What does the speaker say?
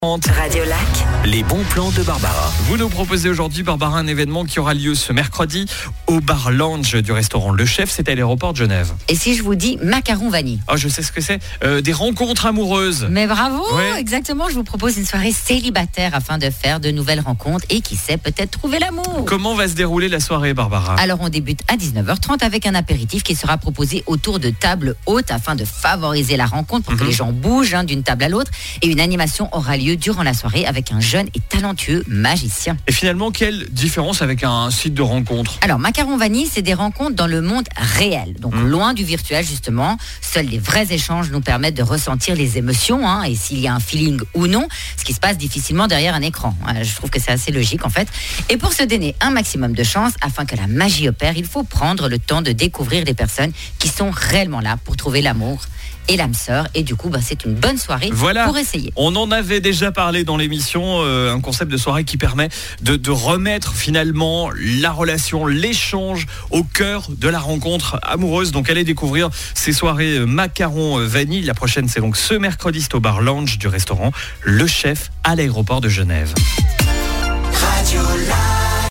Radio Lac, les bons plans de Barbara. Vous nous proposez aujourd'hui, Barbara, un événement qui aura lieu ce mercredi au bar lounge du restaurant Le Chef. C'est à l'aéroport de Genève. Et si je vous dis macaron vanille? Oh, je sais ce que c'est. Des rencontres amoureuses. Mais bravo, Ouais. Exactement. Je vous propose une soirée célibataire afin de faire de nouvelles rencontres et qui sait peut-être trouver l'amour. Comment va se dérouler la soirée, Barbara? Alors on débute à 19h30 avec un apéritif qui sera proposé autour de tables hautes afin de favoriser la rencontre pour que les gens bougent d'une table à l'autre. Et une animation aura lieu durant la soirée avec un jeune et talentueux magicien. Et finalement, quelle différence avec un site de rencontre? Alors, Macaron Vanille, c'est des rencontres dans le monde réel, donc loin du virtuel justement. Seuls les vrais échanges nous permettent de ressentir les émotions, et s'il y a un feeling ou non, ce qui se passe difficilement derrière un écran. Je trouve que c'est assez logique en fait. Et pour se donner un maximum de chance, afin que la magie opère, il faut prendre le temps de découvrir des personnes qui sont réellement là pour trouver l'amour et l'âme sœur. Et du coup, c'est une bonne soirée pour essayer. On en avait déjà parlé dans l'émission, un concept de soirée qui permet de remettre finalement la relation, l'échange au cœur de la rencontre amoureuse. Donc allez découvrir ces soirées macaron vanille. La prochaine, c'est donc ce mercredi, c'est au bar lounge du restaurant Le Chef à l'aéroport de Genève. Radio Lac.